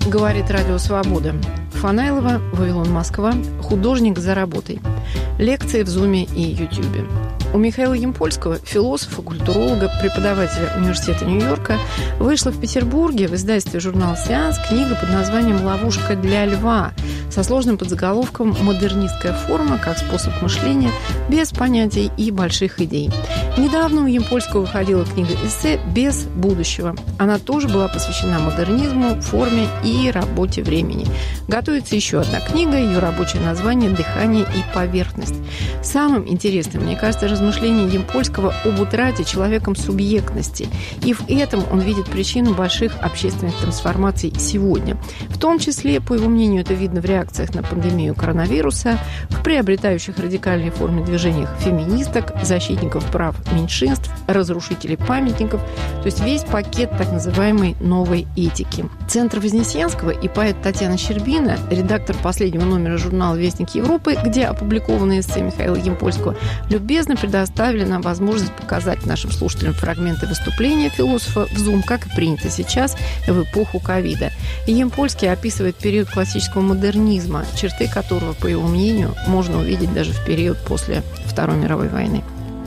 Говорит Радио Свобода. Фанайлова, Вавилон, Москва. Художник за работой. Лекции в Зуме и Ютьюбе. У Михаила Ямпольского, философа, культуролога, преподавателя Университета Нью-Йорка, вышла в Петербурге в издательстве журнала «Сеанс» книга под названием «Ловушка для льва» со сложным подзаголовком «Модернистская форма как способ мышления без понятий и больших идей». Недавно у Ямпольского выходила книга эссе «Без будущего». Она тоже была посвящена модернизму, форме и работе времени. Готовится еще одна книга, ее рабочее название «Дыхание и поверхность». Самым интересным, мне кажется, размышление Ямпольского об утрате человеком субъектности. И в этом он видит причину больших общественных трансформаций сегодня. В том числе, по его мнению, это видно в реакциях на пандемию коронавируса, в приобретающих радикальные формы движениях феминисток, защитников прав меньшинств, разрушителей памятников, то есть весь пакет так называемой новой этики. Центр Вознесенского и поэт Татьяна Щербина, редактор последнего номера журнала «Вестник Европы», где опубликованы эссе Михаила Ямпольского, любезно предоставили нам возможность показать нашим слушателям фрагменты выступления философа в Zoom, как и принято сейчас в эпоху ковида. Ямпольский описывает период классического модернизма, черты которого, по его мнению, можно увидеть даже в период после Второй мировой войны.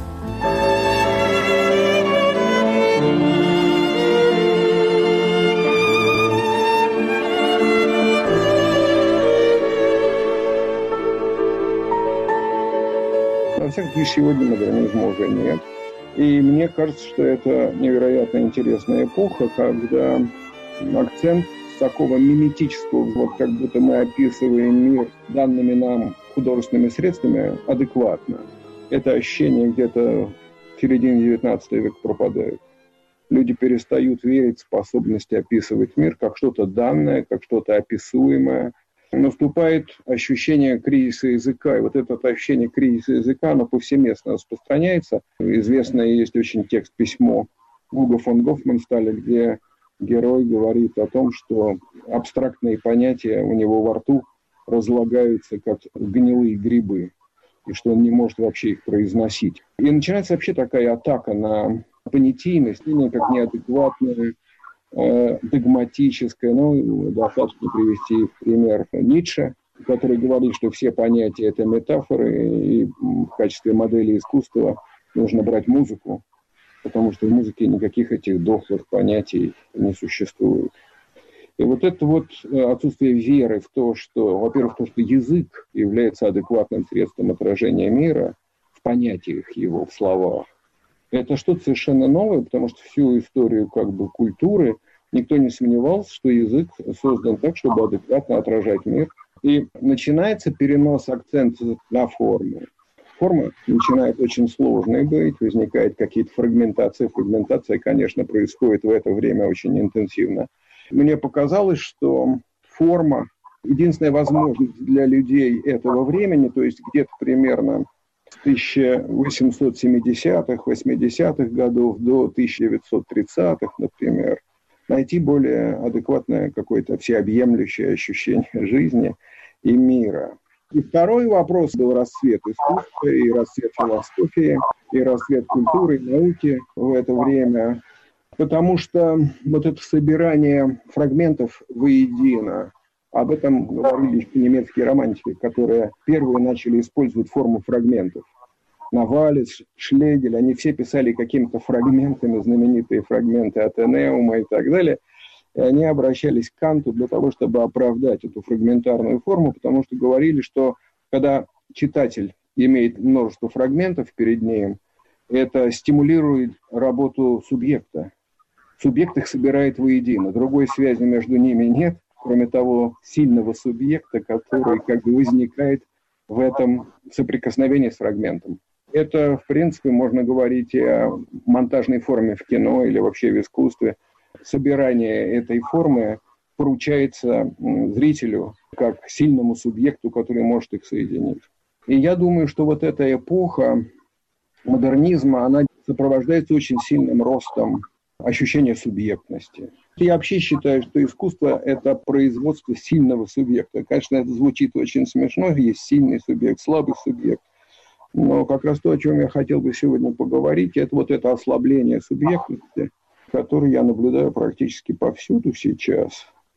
Во всяком случае, сегодня модернизма уже нет. И мне кажется, что это невероятно интересная эпоха, когда акцент с такого миметического, вот как будто мы описываем мир данными нам художественными средствами, адекватно. Это ощущение где-то в середине XIX века пропадает. Люди перестают верить в способности описывать мир как что-то данное, как что-то описуемое. Наступает ощущение кризиса языка. И вот это ощущение кризиса языка, оно повсеместно распространяется. Известное есть очень текст письмо Гуго фон Гофмансталя, где герой говорит о том, что абстрактные понятия у него во рту разлагаются, как гнилые грибы, и что он не может вообще их произносить. И начинается вообще такая атака на понятийность, как неадекватная, догматическое. Достаточно привести в пример Ницше, который говорит, что все понятия – это метафоры, и в качестве модели искусства нужно брать музыку, потому что в музыке никаких этих дохлых понятий не существует. И вот это вот отсутствие веры в то, что, во-первых, то, что язык является адекватным средством отражения мира в понятиях его, в словах, это что-то совершенно новое, потому что всю историю культуры никто не сомневался, что язык создан так, чтобы адекватно отражать мир. И начинается перенос акцента на форму. Форма начинает очень сложной быть, возникают какие-то фрагментации. Фрагментация, конечно, происходит в это время очень интенсивно. Мне показалось, что форма – единственная возможность для людей этого времени, то есть где-то примерно с 1870-х, 80-х годов до 1930-х, например, найти более адекватное какое-то всеобъемлющее ощущение жизни и мира. И второй вопрос был расцвет искусства, и расцвет философии, и расцвет культуры, и науки в это время. Потому что вот это собирание фрагментов воедино, об этом говорили еще немецкие романтики, которые первые начали использовать форму фрагментов. Навалис, Шлегель, они все писали какими-то фрагментами, знаменитые фрагменты Атенеума и так далее. И они обращались к Канту для того, чтобы оправдать эту фрагментарную форму, потому что говорили, что когда читатель имеет множество фрагментов перед ним, это стимулирует работу субъекта. Субъект их собирает воедино, другой связи между ними нет, кроме того сильного субъекта, который возникает в этом соприкосновении с фрагментом. Это, в принципе, можно говорить и о монтажной форме в кино или вообще в искусстве. Собирание этой формы поручается зрителю как сильному субъекту, который может их соединить. И я думаю, что вот эта эпоха модернизма, она сопровождается очень сильным ростом ощущения субъектности. Я вообще считаю, что искусство – это производство сильного субъекта. Конечно, это звучит очень смешно, есть сильный субъект, слабый субъект. Но как раз то, о чем я хотел бы сегодня поговорить, это вот это ослабление субъектности, которое я наблюдаю практически повсюду сейчас.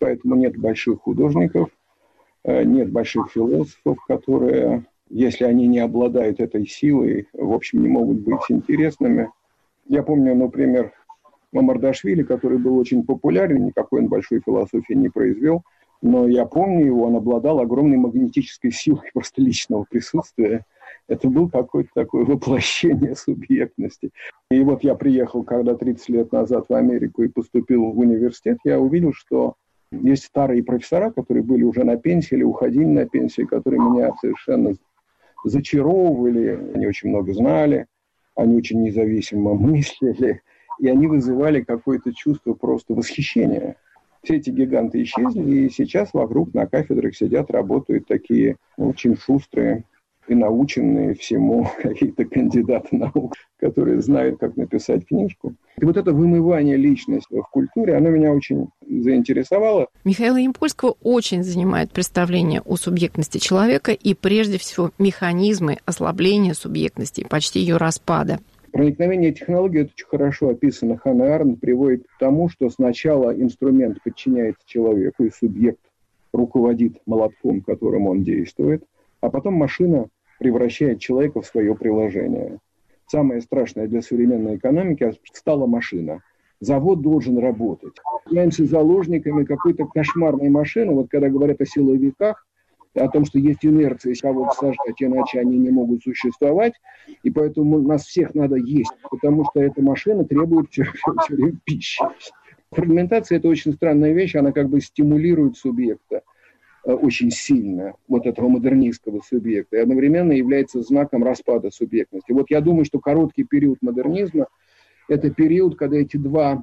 Поэтому нет больших художников, нет больших философов, которые, если они не обладают этой силой, в общем, не могут быть интересными. Я помню, например, Мамардашвили, который был очень популярен, никакой он большой философии не произвел, но я помню его, он обладал огромной магнетической силой просто личного присутствия. Это был какое-то такое воплощение субъектности. И вот я приехал, когда 30 лет назад в Америку и поступил в университет, я увидел, что есть старые профессора, которые были уже на пенсии или уходили на пенсию, которые меня совершенно зачаровывали, они очень много знали, они очень независимо мыслили, и они вызывали какое-то чувство просто восхищения. Все эти гиганты исчезли, и сейчас вокруг на кафедрах сидят, работают такие очень шустрые и наученные всему какие-то кандидаты наук, которые знают, как написать книжку. И вот это вымывание личности в культуре, оно меня очень заинтересовало. Михаила Ямпольского очень занимает представление о субъектности человека и, прежде всего, механизмы ослабления субъектности, почти ее распада. Проникновение технологий, это очень хорошо описано. Ханна Аренд приводит к тому, что сначала инструмент подчиняется человеку, и субъект руководит молотком, которым он действует, а потом машина превращает человека в свое приложение. Самое страшное для современной экономики стала машина. Завод должен работать. Являемся заложниками какой-то кошмарной машины. Вот когда говорят о силовиках, о том, что есть инерция, кого-то сажать, иначе они не могут существовать, и поэтому нас всех надо есть, потому что эта машина требует все время пищи. Фрагментация – это очень странная вещь, она как бы стимулирует субъекта очень сильно, вот этого модернистского субъекта, и одновременно является знаком распада субъектности. Вот я думаю, что короткий период модернизма – это период, когда эти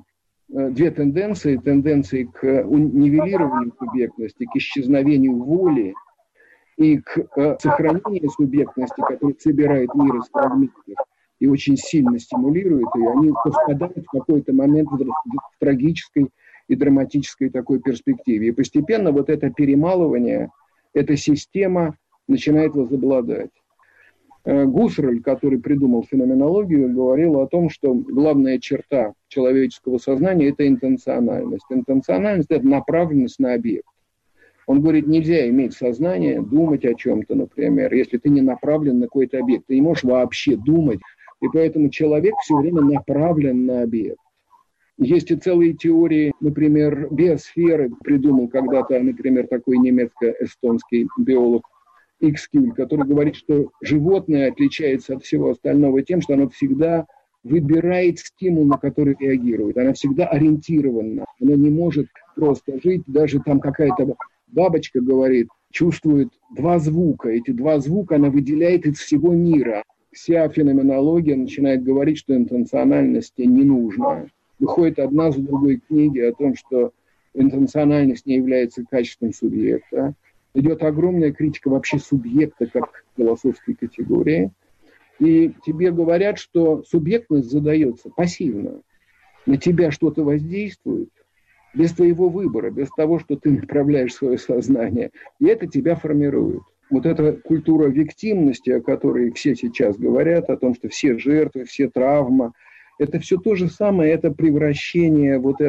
две тенденции к нивелированию субъектности, к исчезновению воли и к сохранению субъектности, которая собирает мир из фрагментов и очень сильно стимулирует ее, они совпадают в какой-то момент в трагической и драматической такой перспективе. И постепенно вот это перемалывание, эта система начинает возобладать. Гуссерль, который придумал феноменологию, говорил о том, что главная черта человеческого сознания – это интенциональность. Интенциональность – это направленность на объект. Он говорит, нельзя иметь сознание, думать о чем-то, например, если ты не направлен на какой-то объект. Ты не можешь вообще думать, и поэтому человек все время направлен на объект. Есть и целые теории, например, биосферы, придумал когда-то, например, такой немецко-эстонский биолог Икскюль, который говорит, что животное отличается от всего остального тем, что оно всегда выбирает стимул, на который реагирует. Она всегда ориентирована. Она не может просто жить. Даже там какая-то бабочка говорит, чувствует два звука. Эти два звука она выделяет из всего мира. Вся феноменология начинает говорить, что интенциональности не нужно. Выходит одна за другой книги о том, что интенциональность не является качеством субъекта. Идет огромная критика вообще субъекта как философской категории. И тебе говорят, что субъектность задается пассивно. На тебя что-то воздействует без твоего выбора, без того, что ты направляешь свое сознание. И это тебя формирует. Вот эта культура виктимности, о которой все сейчас говорят, о том, что все жертвы, все травмы, это все то же самое, это превращение вот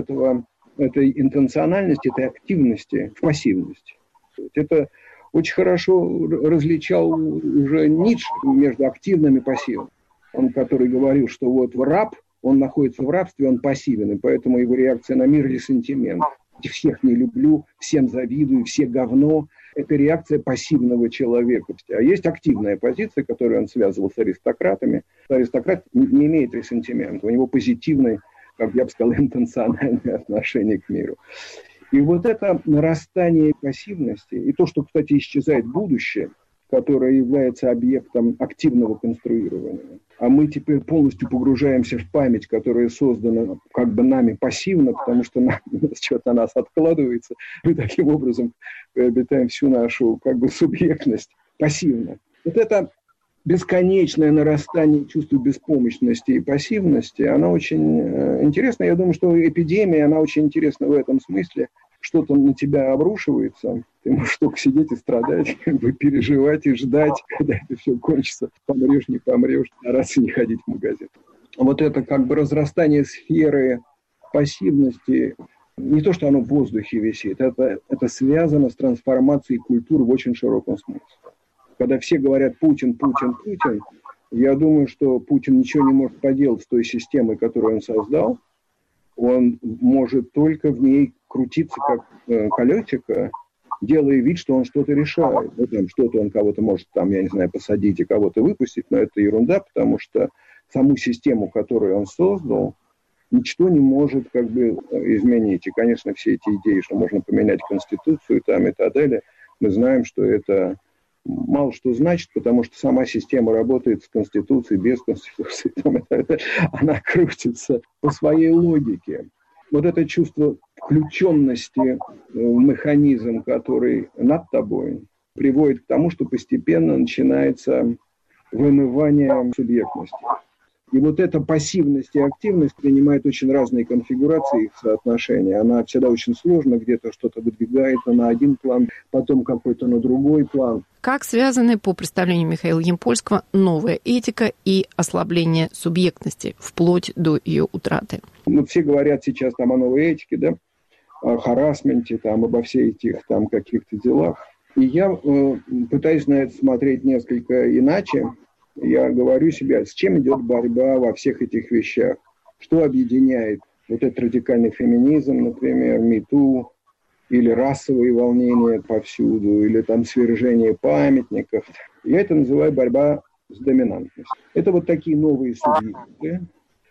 этой интенциональности, этой активности в пассивность. Это очень хорошо различал уже Ницше между активным и пассивным. Он, который говорил, что вот раб, он находится в рабстве, он пассивен, и поэтому его реакция на мир – ресентимент. Всех не люблю, всем завидую, все говно. Это реакция пассивного человека. А есть активная позиция, которую он связывал с аристократами. Аристократ не имеет ресентимента, у него позитивное, как я бы сказал, интенциональное отношение к миру. И вот это нарастание пассивности, и то, что, кстати, исчезает будущее, которое является объектом активного конструирования, а мы теперь полностью погружаемся в память, которая создана как бы нами пассивно, потому что что-то нас откладывается, мы таким образом приобретаем всю нашу как бы субъектность пассивно. Вот это бесконечное нарастание чувства беспомощности и пассивности, она очень интересна. Я думаю, что эпидемия, она очень интересна в этом смысле. Что-то на тебя обрушивается, ты можешь только сидеть и страдать, как бы переживать и ждать, когда это все кончится. Помрешь, не помрешь, стараться не ходить в магазин. Вот это как бы разрастание сферы пассивности, не то, что оно в воздухе висит, это связано с трансформацией культуры в очень широком смысле. Когда все говорят Путин, Путин, Путин, я думаю, что Путин ничего не может поделать с той системой, которую он создал. Он может только в ней крутиться как колесико, делая вид, что он что-то решает. Ну, там что-то он кого-то может, там, я не знаю, посадить и кого-то выпустить, но это ерунда, потому что саму систему, которую он создал, ничто не может как бы изменить. И, конечно, все эти идеи, что можно поменять Конституцию там, и так далее, мы знаем, что это мало что значит, потому что сама система работает с Конституцией, без Конституции. Там, она крутится по своей логике. Вот это чувство включенности в механизм, который над тобой, приводит к тому, что постепенно начинается вымывание субъектности. И вот эта пассивность и активность принимает очень разные конфигурации их соотношения. Она всегда очень сложна, где-то что-то выдвигается на один план, потом какой-то на другой план. Как связаны, по представлению Михаила Ямпольского, новая этика и ослабление субъектности, вплоть до ее утраты? Ну, все говорят сейчас там о новой этике, да, о харассменте, там, обо всех этих там каких-то делах. И я пытаюсь на это смотреть несколько иначе. Я говорю себе, с чем идет борьба во всех этих вещах. Что объединяет вот этот радикальный феминизм, например, MeToo, или расовые волнения повсюду, или там свержение памятников. Я это называю борьба с доминантностью. Это вот такие новые субъекты,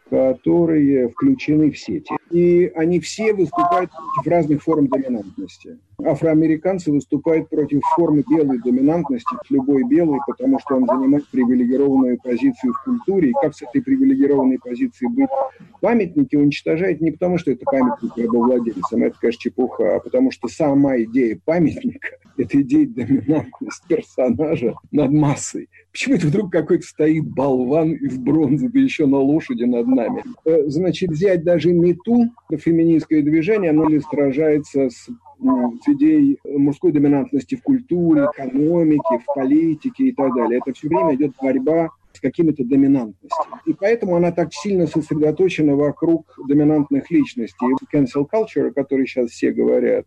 которые включены в сети. И они все выступают против разных форм доминантности. Афроамериканцы выступают против формы белой доминантности, любой белый, потому что он занимает привилегированную позицию в культуре. И как с этой привилегированной позиции быть? Памятники уничтожают не потому, что это памятник рабовладельцам, это, конечно, чепуха, а потому что сама идея памятника – это идея доминантности персонажа над массой. Почему это вдруг какой-то стоит болван из бронзы, да еще на лошади над нами? Значит, взять даже MeToo, феминистское движение, оно ли сражается с идеей мужской доминантности в культуре, экономике, в политике и так далее. Это все время идет борьба с какими-то доминантностями. И поэтому она так сильно сосредоточена вокруг доминантных личностей. И cancel culture, о которой сейчас все говорят,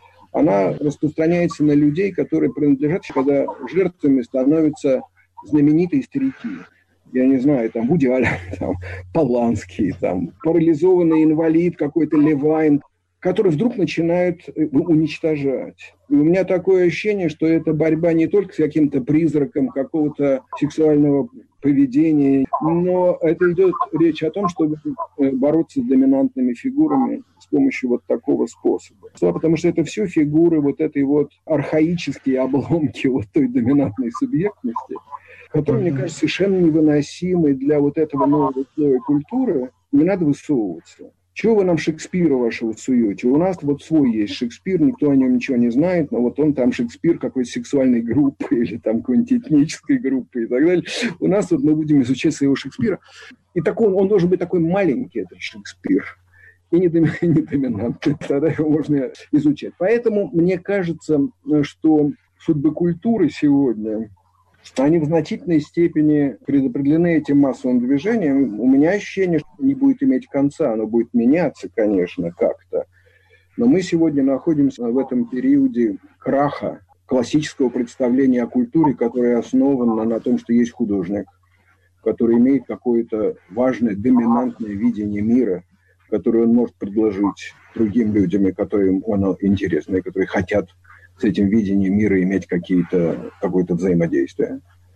она распространяется на людей, которые принадлежат, когда жертвами становятся знаменитые старики. Я не знаю, там Вуди Аллен, там Поланский, там парализованный инвалид какой-то Левайн, который вдруг начинают уничтожать. И у меня такое ощущение, что это борьба не только с каким-то призраком какого-то сексуального поведения, но это идет речь о том, чтобы бороться с доминантными фигурами с помощью вот такого способа. Потому что это все фигуры вот этой вот архаические обломки вот той доминантной субъектности, которые, мне кажется, совершенно невыносимы для вот этого нового слоя культуры. Не надо высовываться. Чего вы нам Шекспира вашего суете? У нас вот свой есть Шекспир, никто о нем ничего не знает, но вот он там Шекспир какой-то сексуальной группы или там какой-нибудь этнической группы и так далее. У нас вот мы будем изучать своего Шекспира. И такой, он должен быть такой маленький, этот Шекспир, и не доминантный. Тогда его можно изучать. Поэтому мне кажется, что судьбы культуры сегодня, они в значительной степени предопределены этим массовым движением. У меня ощущение, что не будет иметь конца, оно будет меняться, конечно, как-то. Но мы сегодня находимся в этом периоде краха классического представления о культуре, которое основано на том, что есть художник, который имеет какое-то важное, доминантное видение мира, которое он может предложить другим людям, и которым он интересно, и которые хотят с этим видением мира иметь какое-то взаимодействие.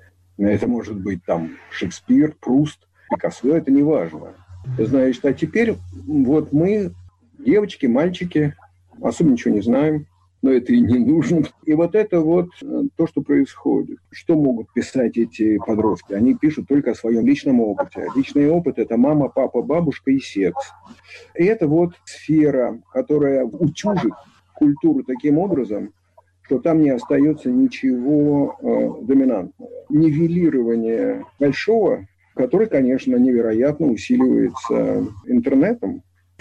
Это может быть там Шекспир, Пруст, Пикассо, это не важно. Значит, а теперь вот мы, девочки, мальчики, особо ничего не знаем, но это и не нужно. И вот это вот то, что происходит. Что могут писать эти подростки? Они пишут только о своем личном опыте. Личный опыт – это мама, папа, бабушка и секс. И это вот сфера, которая утюжит культуру таким образом, что там не остается ничего доминантного. Нивелирование большого, которое, конечно, невероятно усиливается интернетом.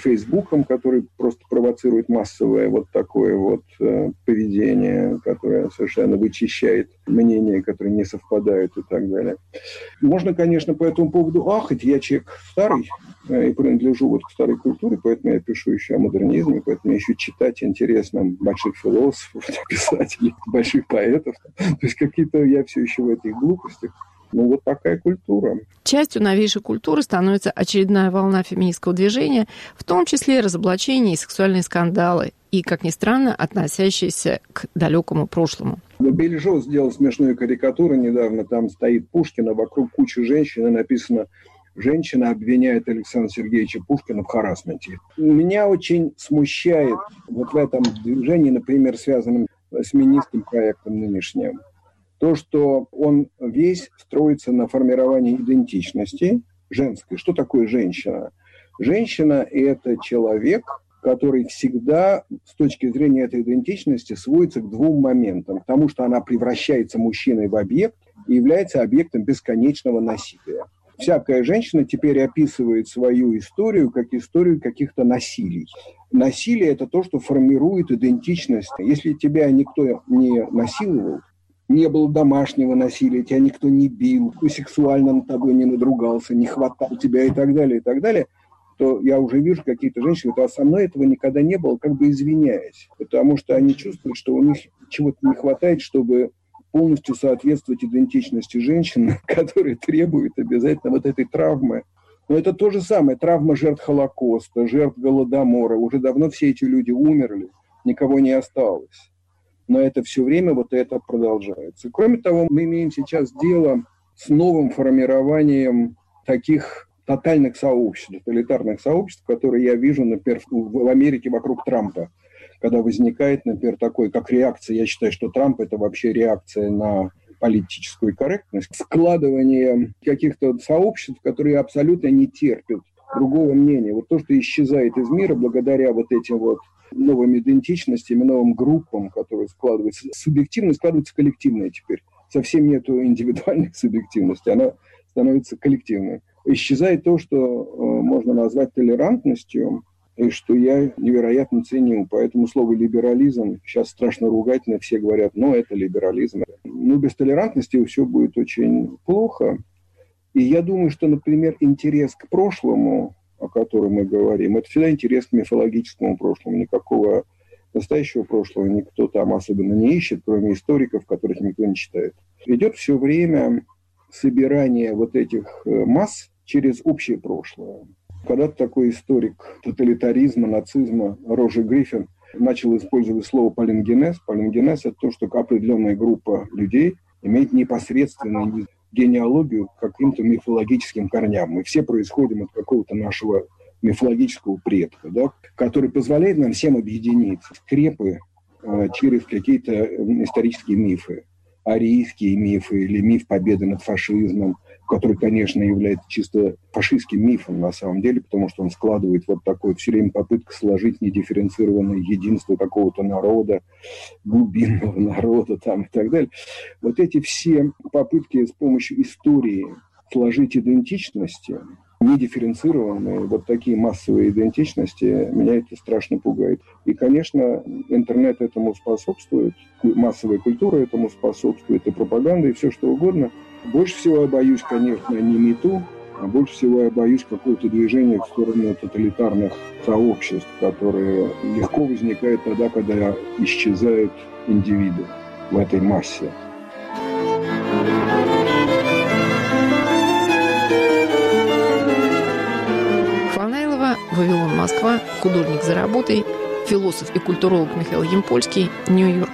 Фейсбуком, который просто провоцирует массовое вот такое вот поведение, которое совершенно вычищает мнения, которые не совпадают и так далее. Можно, конечно, по этому поводу ахать. Я человек старый и принадлежу вот к старой культуре, поэтому я пишу еще о модернизме, поэтому мне еще читать интересно больших философов, писателей, больших поэтов. То есть какие-то я все еще в этих глупостях. Ну, вот такая культура. Частью новейшей культуры становится очередная волна феминистского движения, в том числе разоблачения и сексуальные скандалы, и, как ни странно, относящиеся к далекому прошлому. Бельжо сделал смешную карикатуру недавно. Там стоит Пушкин, а вокруг куча женщин, и написано: «Женщина обвиняет Александра Сергеевича Пушкина в харассменте». Меня очень смущает вот в этом движении, например, связанном с феминистским проектом нынешним, то, что он весь строится на формировании идентичности женской. Что такое женщина? Женщина – это человек, который всегда, с точки зрения этой идентичности, сводится к двум моментам. К тому, что она превращается мужчиной в объект и является объектом бесконечного насилия. Всякая женщина теперь описывает свою историю как историю каких-то насилий. Насилие – это то, что формирует идентичность. Если тебя никто не насиловал, не было домашнего насилия, тебя никто не бил, сексуально над тобой не надругался, не хватал тебя и так далее, то я уже вижу, какие-то женщины говорят: а со мной этого никогда не было, как бы извиняясь. Потому что они чувствуют, что у них чего-то не хватает, чтобы полностью соответствовать идентичности женщин, которые требуют обязательно вот этой травмы. Но это то же самое. Травма жертв Холокоста, жертв Голодомора. Уже давно все эти люди умерли, никого не осталось. Но это все время вот это продолжается. Кроме того, мы имеем сейчас дело с новым формированием таких тотальных сообществ, тоталитарных сообществ, которые я вижу, например, в Америке вокруг Трампа. Когда возникает, например, такой, как реакция, я считаю, что Трамп – это вообще реакция на политическую корректность, складывание каких-то сообществ, которые абсолютно не терпят другого мнения. Вот то, что исчезает из мира благодаря вот этим вот новым идентичностям, новым группам, которые складываются. Субъективность складывается коллективная теперь. Совсем нету индивидуальной субъективности, она становится коллективной. Исчезает то, что можно назвать толерантностью, и что я невероятно ценю. Поэтому слово «либерализм» сейчас страшно ругательно, все говорят: ну, это либерализм. Ну, без толерантности все будет очень плохо. И я думаю, что, например, интерес к прошлому, о котором мы говорим, это всегда интерес к мифологическому прошлому. Никакого настоящего прошлого никто там особенно не ищет, кроме историков, которых никто не читает. Идет все время собирание вот этих масс через общее прошлое. Когда-то такой историк тоталитаризма, нацизма Роджер Гриффин начал использовать слово палингенез. Палингенез – это то, что определенная группа людей имеет непосредственную генеалогию к каким-то мифологическим корням. Мы все происходим от какого-то нашего мифологического предка, да, который позволяет нам всем объединиться, скрепы через какие-то исторические мифы. Арийские мифы или миф победы над фашизмом, который, конечно, является чисто фашистским мифом на самом деле, потому что он складывает вот такое все время попытка сложить недифференцированное единство какого-то народа, глубинного народа там и так далее. Вот эти все попытки с помощью истории сложить идентичности, недифференцированные, вот такие массовые идентичности, меня это страшно пугает. И, конечно, интернет этому способствует, массовая культура этому способствует, и пропаганда, и все что угодно. Больше всего я боюсь, конечно, не МИТУ, а больше всего я боюсь какого-то движения в сторону тоталитарных сообществ, которые легко возникают тогда, когда исчезают индивиды в этой массе. Фанайлова, «Вавилон, Москва», художник за работой, философ и культуролог Михаил Ямпольский, Нью-Йорк.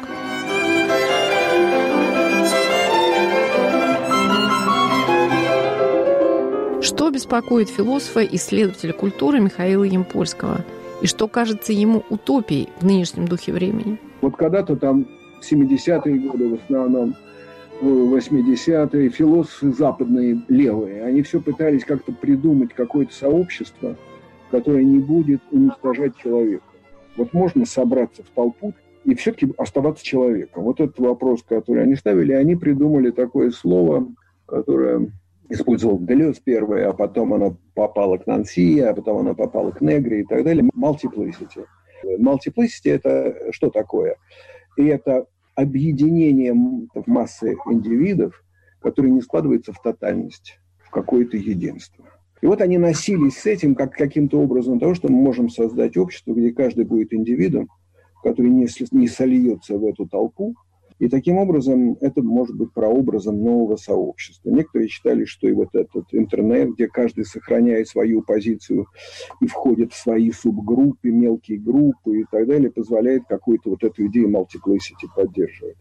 Что беспокоит философа и исследователя культуры Михаила Ямпольского? И что кажется ему утопией в нынешнем духе времени? Вот когда-то там в 70-е годы, в основном, в 80-е, философы западные, левые, они все пытались как-то придумать какое-то сообщество, которое не будет уничтожать человека. Вот можно собраться в толпу и все-таки оставаться человеком. Вот этот вопрос, который они ставили, они придумали такое слово, которое использовал Делез первое, а потом оно попало к Нанси, а потом оно попало к Негри и так далее. Multiplicity. Multiplicity – это что такое? И это объединение массы индивидов, которые не складываются в тотальность, в какое-то единство. И вот они носились с этим как каким-то образом того, что мы можем создать общество, где каждый будет индивидом, который не сольется в эту толпу. И таким образом это может быть прообразом нового сообщества. Некоторые считали, что и вот этот интернет, где каждый сохраняет свою позицию и входит в свои субгруппы, мелкие группы и так далее, позволяет какую-то вот эту идею multiplicity поддерживать.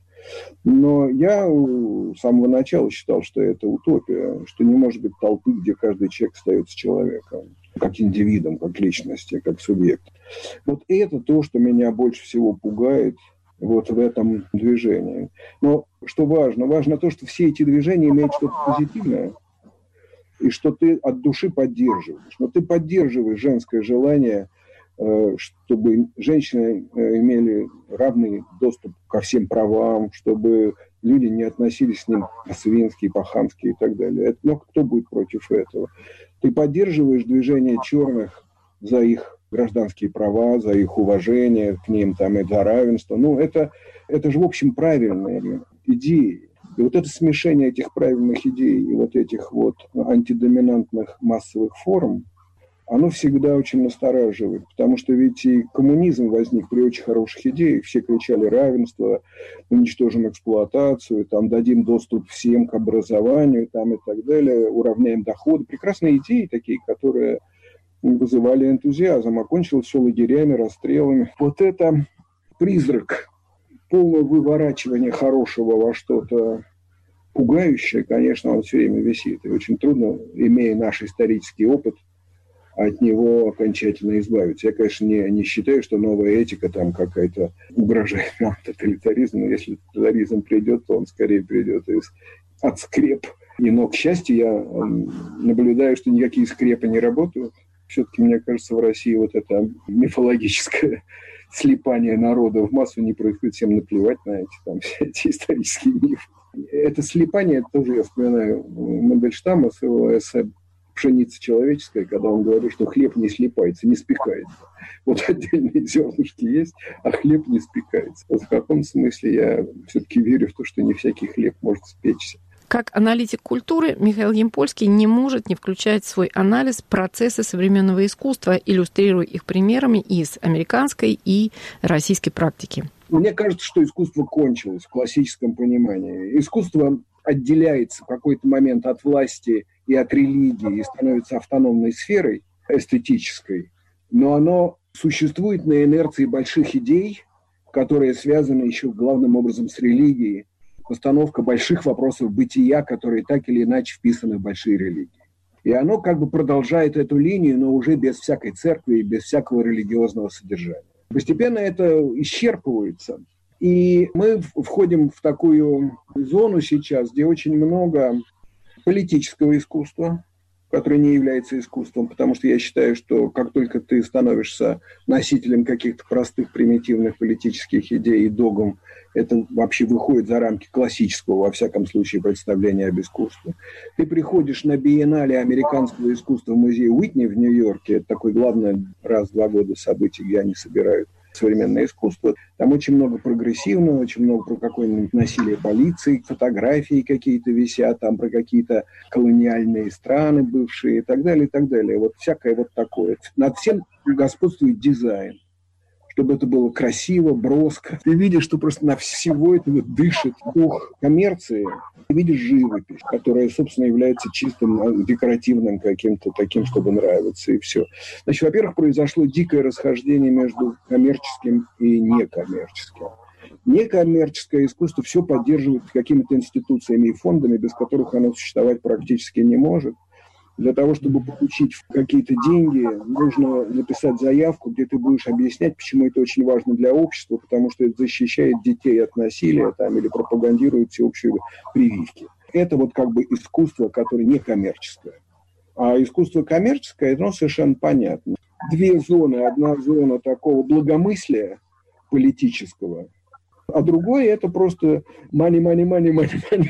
Но я с самого начала считал, что это утопия, что не может быть толпы, где каждый человек остается человеком, как индивидом, как личностью, как субъектом. Вот это то, что меня больше всего пугает вот в этом движении. Но что важно? Важно то, что все эти движения имеют что-то позитивное, и что ты от души поддерживаешь. Но ты поддерживаешь женское желание, чтобы женщины имели равный доступ ко всем правам, чтобы люди не относились с ним по-свински, по-хамски и так далее. Но кто будет против этого? Ты поддерживаешь движение черных за их гражданские права, за их уважение к ним там, и за равенство. Ну, это же, в общем, правильные идеи. И вот это смешение этих правильных идей и вот этих вот антидоминантных массовых форм, оно всегда очень настораживает, потому что ведь и коммунизм возник при очень хороших идеях. Все кричали равенство, уничтожим эксплуатацию, там, дадим доступ всем к образованию там, и так далее, уравняем доходы. Прекрасные идеи такие, которые вызывали энтузиазм, а кончилось все лагерями, расстрелами. Вот это призрак полного выворачивания хорошего во что-то пугающее, конечно, он все время висит. И очень трудно, имея наш исторический опыт, от него окончательно избавиться. Я, конечно, не считаю, что новая этика там какая-то угрожает нам тоталитаризму. Если тоталитаризм придет, то он скорее придет от скреп. Но, к счастью, я наблюдаю, что никакие скрепы не работают. Все-таки, мне кажется, в России вот это мифологическое слипание народа в массу не происходит. Всем наплевать на все эти исторические мифы. Это слипание, тоже я вспоминаю Мандельштама с его эссе «Пшеница человеческая», когда он говорит, что хлеб не слипается, не спекается. Вот отдельные зернышки есть, а хлеб не спекается. Вот в каком смысле я все-таки верю в то, что не всякий хлеб может спечься. Как аналитик культуры, Михаил Ямпольский не может не включать в свой анализ процессы современного искусства, иллюстрируя их примерами из американской и российской практики. Мне кажется, что искусство кончилось в классическом понимании. Искусство отделяется в какой-то момент от власти и от религии и становится автономной сферой эстетической, но оно существует на инерции больших идей, которые связаны еще главным образом с религией, постановка больших вопросов бытия, которые так или иначе вписаны в большие религии. И оно как бы продолжает эту линию, но уже без всякой церкви и без всякого религиозного содержания. Постепенно это исчерпывается. И мы входим в такую зону сейчас, где очень много политического искусства, которое не является искусством, потому что я считаю, что как только ты становишься носителем каких-то простых, примитивных политических идей и догм, это вообще выходит за рамки классического, во всяком случае, представления об искусстве. Ты приходишь на биеннале американского искусства в музее Уитни в Нью-Йорке, это такое главное раз в 2 года событие, где они собирают современное искусство. Там очень много прогрессивного, очень много про какое-нибудь насилие полиции, фотографии какие-то висят, там про какие-то колониальные страны бывшие и так далее, и так далее. Вот всякое вот такое. Над всем господствует дизайн, чтобы это было красиво, броско. Ты видишь, что просто на всего этого дышит дух коммерции. Ты видишь живопись, которая, собственно, является чистым декоративным каким-то таким, чтобы нравиться, и все. Значит, во-первых, произошло дикое расхождение между коммерческим и некоммерческим. Некоммерческое искусство все поддерживает какими-то институциями и фондами, без которых оно существовать практически не может. Для того, чтобы получить какие-то деньги, нужно написать заявку, где ты будешь объяснять, почему это очень важно для общества, потому что это защищает детей от насилия там, или пропагандирует всеобщие прививки. Это вот как бы искусство, которое не коммерческое. А искусство коммерческое, оно совершенно понятно. 2 зоны. Одна зона такого благомыслия политического, а другое это просто money.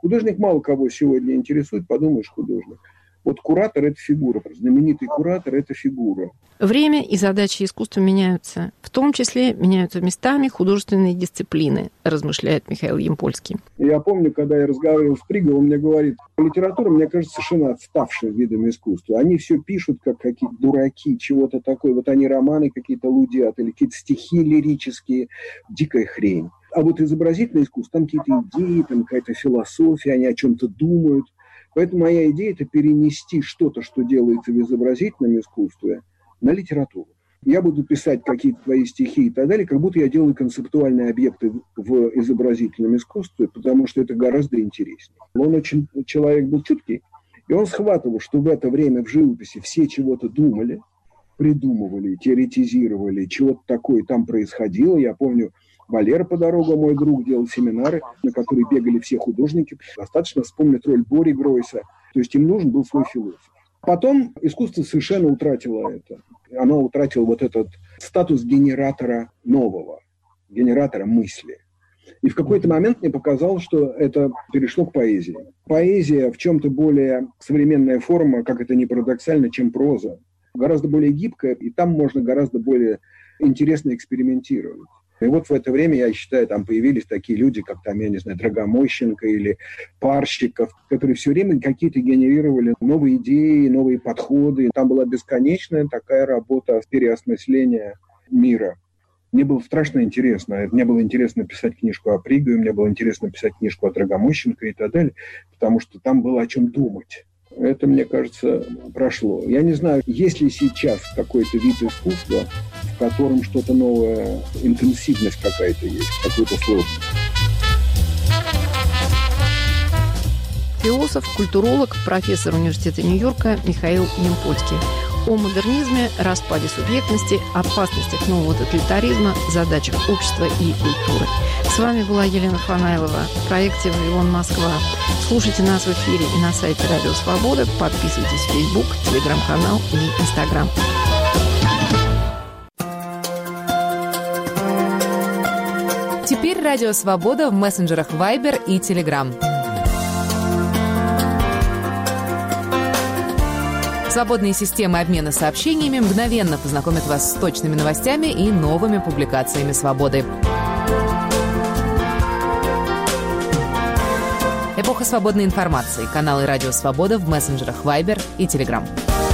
Художник мало кого сегодня интересует, подумаешь, художник. Вот куратор – это фигура, знаменитый куратор – это фигура. Время и задачи искусства меняются. В том числе меняются местами художественные дисциплины, размышляет Михаил Ямпольский. Я помню, когда я разговаривал с Пригой, он мне говорит, литература, мне кажется, совершенно отставшим видом искусства. Они все пишут, как какие-то дураки, чего-то такое. Вот они романы какие-то лудят или какие-то стихи лирические. Дикая хрень. А вот изобразительное искусство, там какие-то идеи, там какая-то философия, они о чем-то думают. Поэтому моя идея – это перенести что-то, что делается в изобразительном искусстве, на литературу. Я буду писать какие-то твои стихи и так далее, как будто я делаю концептуальные объекты в изобразительном искусстве, потому что это гораздо интереснее. Он очень человек был чуткий, и он схватывал, что в это время в живописи все чего-то думали, придумывали, теоретизировали, чего-то такое там происходило. Я помню, Валера по дорогам, мой друг, делал семинары, на которые бегали все художники. Достаточно вспомнить роль Бори Гройса. То есть им нужен был свой философ. Потом искусство совершенно утратило это. Оно утратило вот этот статус генератора нового, генератора мысли. И в какой-то момент мне показалось, что это перешло к поэзии. Поэзия в чем-то более современная форма, как это ни парадоксально, чем проза. Гораздо более гибкая, и там можно гораздо более интересно экспериментировать. И вот в это время, я считаю, там появились такие люди, как там, я не знаю, Драгомощенко или Парщиков, которые все время какие-то генерировали новые идеи, новые подходы. Там была бесконечная такая работа переосмысления мира. Мне было страшно интересно. Мне было интересно писать книжку о Пригове, мне было интересно писать книжку о Драгомощенко и так далее, потому что там было о чем думать. Это, мне кажется, прошло. Я не знаю, есть ли сейчас какой-то вид искусства, в котором что-то новое, интенсивность какая-то есть, какой-то сложность. Философ, культуролог, профессор университета Нью-Йорка Михаил Ямпольский. О модернизме, распаде субъектности, опасностях нового тоталитаризма, задачах общества и культуры. С вами была Елена Фанайлова в проекте «Вавилон Москва». Слушайте нас в эфире и на сайте Радио Свобода. Подписывайтесь в Facebook, Телеграм-канал и Инстаграм. Теперь Радио Свобода в мессенджерах Viber и Telegram. Свободные системы обмена сообщениями мгновенно познакомят вас с точными новостями и новыми публикациями «Свободы». Эпоха свободной информации. Каналы Радио Свобода в мессенджерах Viber и Telegram.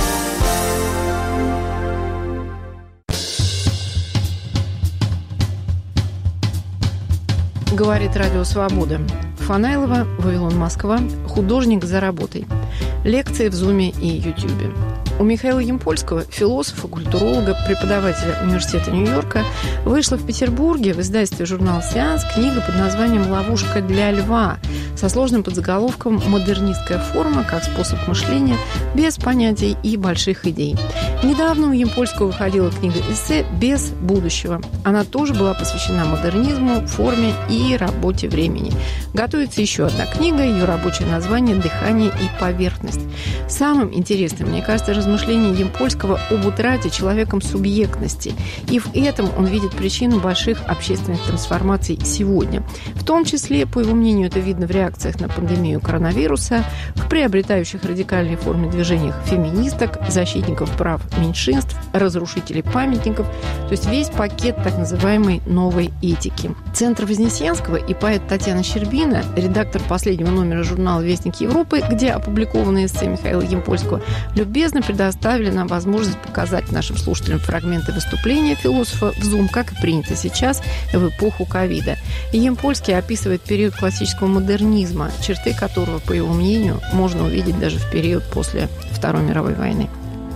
Говорит Радио Свобода. Фанайлова, Вавилон Москва, художник за работой. Лекции в Зуме и Ютьюбе. У Михаила Ямпольского, философа, культуролога, преподавателя университета Нью-Йорка, вышла в Петербурге в издательстве журнала «Сеанс» книга под названием «Ловушка для льва» со сложным подзаголовком «Модернистская форма как способ мышления без понятий и больших идей». Недавно у Ямпольского выходила книга эссе «Без будущего». Она тоже была посвящена модернизму, форме и работе времени. Готовится еще одна книга, ее рабочее название «Дыхание и поверхность». Самым интересным, мне кажется, размышление Ямпольского об утрате человеком субъектности. И в этом он видит причину больших общественных трансформаций сегодня. В том числе, по его мнению, это видно в реакциях на пандемию коронавируса, в приобретающих радикальные формы движениях феминисток, защитников прав меньшинств, разрушителей памятников, то есть весь пакет так называемой новой этики. Центр Вознесенского и поэт Татьяна Щербина, редактор последнего номера журнала «Вестник Европы», где опубликованы эссе Михаила Ямпольского, любезно предоставили нам возможность показать нашим слушателям фрагменты выступления философа в Zoom, как и принято сейчас в эпоху ковида. Ямпольский описывает период классического модернизма, черты которого, по его мнению, можно увидеть даже в период после Второй мировой войны.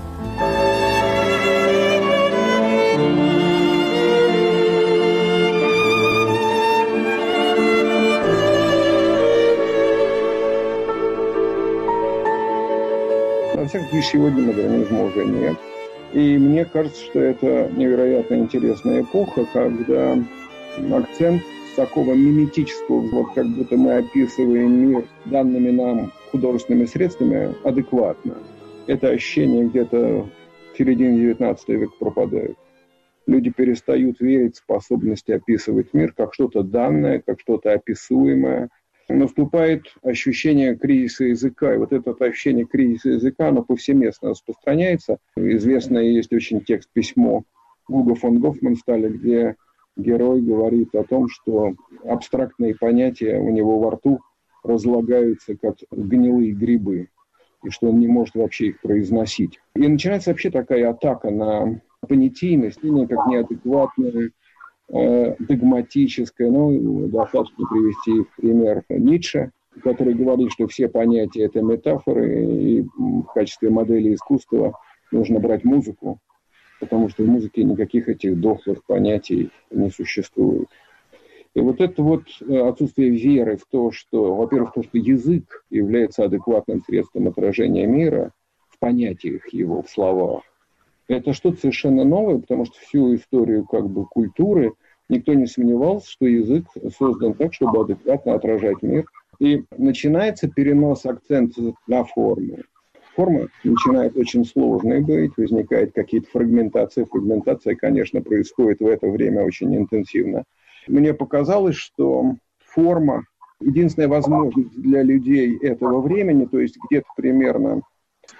Во всяком случае, сегодня модернизма уже нет. И мне кажется, что это невероятно интересная эпоха, когда акцент с такого миметического, вот как будто мы описываем мир данными нам художественными средствами, адекватно. Это ощущение где-то в середине 19 века пропадает. Люди перестают верить в способности описывать мир как что-то данное, как что-то описуемое, наступает ощущение кризиса языка. И вот это ощущение кризиса языка, оно повсеместно распространяется. Известное есть очень текст письмо Гуго фон Гофмансталя, где герой говорит о том, что абстрактные понятия у него во рту разлагаются, как гнилые грибы, и что он не может вообще их произносить. И начинается вообще такая атака на понятийность, как неадекватная, догматическая. Достаточно привести в пример Ницше, который говорит, что все понятия – это метафоры, и в качестве модели искусства нужно брать музыку, потому что в музыке никаких этих дохлых понятий не существует. И вот это вот отсутствие веры в то, что, во-первых, то, что язык является адекватным средством отражения мира в понятиях его, в словах, это что-то совершенно новое, потому что всю историю культуры никто не сомневался, что язык создан так, чтобы адекватно отражать мир. И начинается перенос акцента на форму. Форма начинает очень сложной быть, возникают какие-то фрагментации. Фрагментация, конечно, происходит в это время очень интенсивно. Мне показалось, что форма – единственная возможность для людей этого времени, то есть где-то примерно с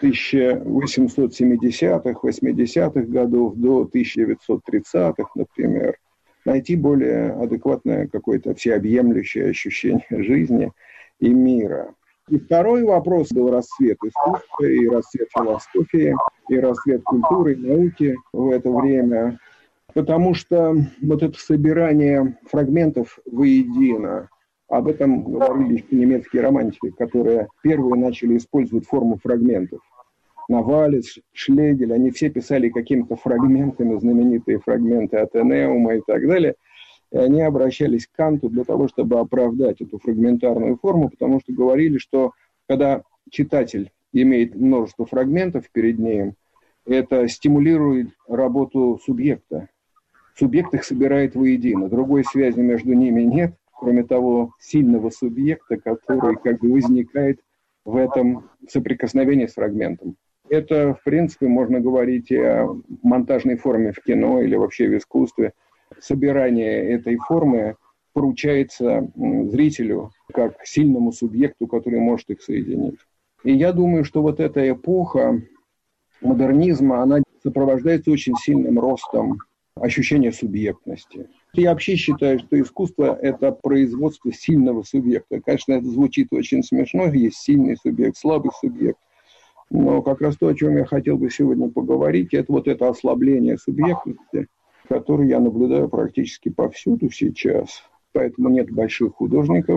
1870-х, 80-х годов до 1930-х, например, найти более адекватное какое-то всеобъемлющее ощущение жизни и мира. И второй вопрос был расцвет искусства, и расцвет философии, и расцвет культуры, и науки в это время. Потому что вот это собирание фрагментов воедино, об этом говорили еще немецкие романтики, которые первые начали использовать форму фрагментов. Навалис, Шлегель, они все писали какими-то фрагментами, знаменитые фрагменты Атенеума и так далее. И они обращались к Канту для того, чтобы оправдать эту фрагментарную форму, потому что говорили, что когда читатель имеет множество фрагментов перед ним, это стимулирует работу субъекта. Субъект их собирает воедино. Другой связи между ними нет, кроме того сильного субъекта, который возникает в этом соприкосновении с фрагментом. Это, в принципе, можно говорить и о монтажной форме в кино или вообще в искусстве. Собирание этой формы поручается зрителю как сильному субъекту, который может их соединить. И я думаю, что вот эта эпоха модернизма, она сопровождается очень сильным ростом ощущения субъектности. Я вообще считаю, что искусство – это производство сильного субъекта. Конечно, это звучит очень смешно, есть сильный субъект, слабый субъект. Но как раз то, о чем я хотел бы сегодня поговорить, это вот это ослабление субъектности, которое я наблюдаю практически повсюду сейчас. Поэтому нет больших художников,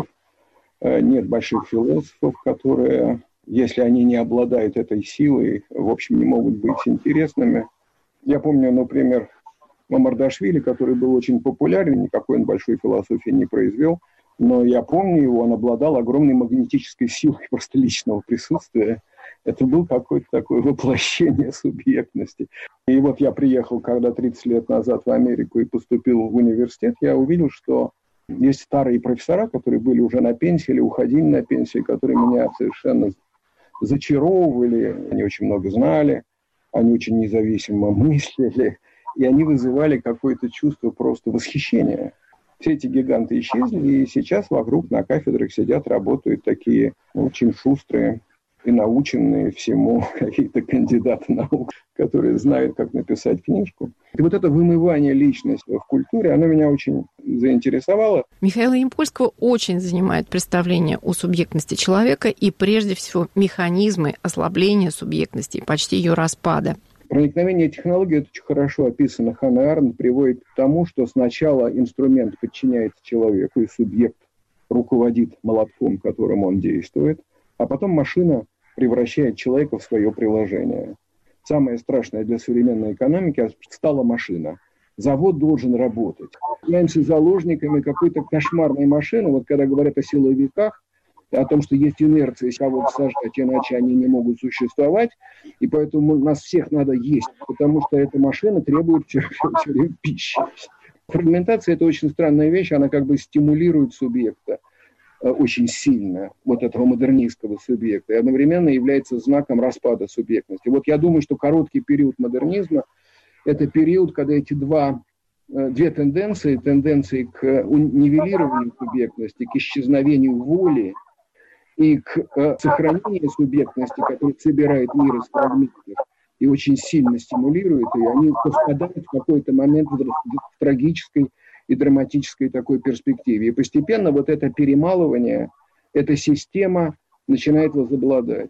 нет больших философов, которые, если они не обладают этой силой, в общем, не могут быть интересными. Я помню, например, Мамардашвили, который был очень популярен, никакой он большой философии не произвел, но я помню его, он обладал огромной магнетической силой просто личного присутствия. Это был какое-то такое воплощение субъектности. И вот я приехал, когда 30 лет назад в Америку и поступил в университет, я увидел, что есть старые профессора, которые были уже на пенсии или уходили на пенсию, которые меня совершенно зачаровывали, они очень много знали, они очень независимо мыслили, и они вызывали какое-то чувство просто восхищения. Все эти гиганты исчезли, и сейчас вокруг на кафедрах сидят, работают такие очень шустрые и наученные всему какие-то кандидаты наук, которые знают, как написать книжку. И вот это вымывание личности в культуре, оно меня очень заинтересовало. Михаила Ямпольского очень занимает представление о субъектности человека и, прежде всего, механизмы ослабления субъектности, почти ее распада. Проникновение технологий, это очень хорошо описано. Ханна Аренд приводит к тому, что сначала инструмент подчиняется человеку, и субъект руководит молотком, которым он действует, а потом машина превращает человека в свое приложение. Самое страшное для современной экономики стала машина. Завод должен работать. Являемся заложниками какой-то кошмарной машины. Вот когда говорят о силовиках, о том, что есть инерция, кого-то сажать, иначе они не могут существовать, и поэтому нас всех надо есть, потому что эта машина требует все время пищи. Фрагментация – это очень странная вещь, она стимулирует субъекта очень сильно, вот этого модернистского субъекта, и одновременно является знаком распада субъектности. Вот я думаю, что короткий период модернизма – это период, когда эти два две тенденции. Тенденции к нивелированию субъектности, к исчезновению воли и к сохранению субъектности, которая собирает мир из фрагментов и очень сильно стимулирует ее, они совпадают в какой-то момент в трагической и драматической такой перспективе. И постепенно вот это перемалывание, эта система начинает возобладать.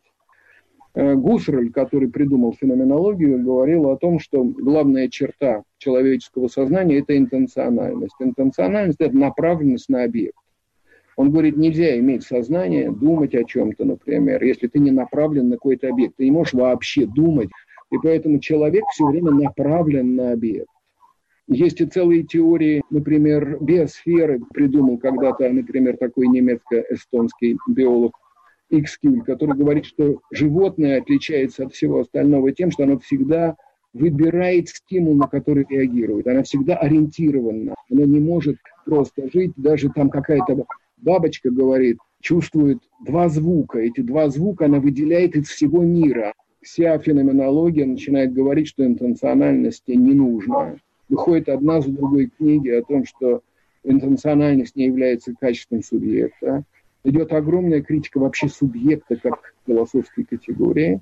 Гуссерль, который придумал феноменологию, говорил о том, что главная черта человеческого сознания – это интенциональность. Интенциональность – это направленность на объект. Он говорит, нельзя иметь сознание, думать о чем-то, например, если ты не направлен на какой-то объект. Ты не можешь вообще думать, и поэтому человек все время направлен на объект. Есть и целые теории, например, биосферы, придумал когда-то, например, такой немецко-эстонский биолог Икскюль, который говорит, что животное отличается от всего остального тем, что оно всегда выбирает стимул, на который реагирует. Она всегда ориентирована. Она не может просто жить. Даже там какая-то бабочка говорит, чувствует два звука. Эти два звука она выделяет из всего мира. Вся феноменология начинает говорить, что интенциональности не нужно. Выходит одна за другой книги о том, что интенциональность не является качеством субъекта. Идет огромная критика вообще субъекта как философской категории.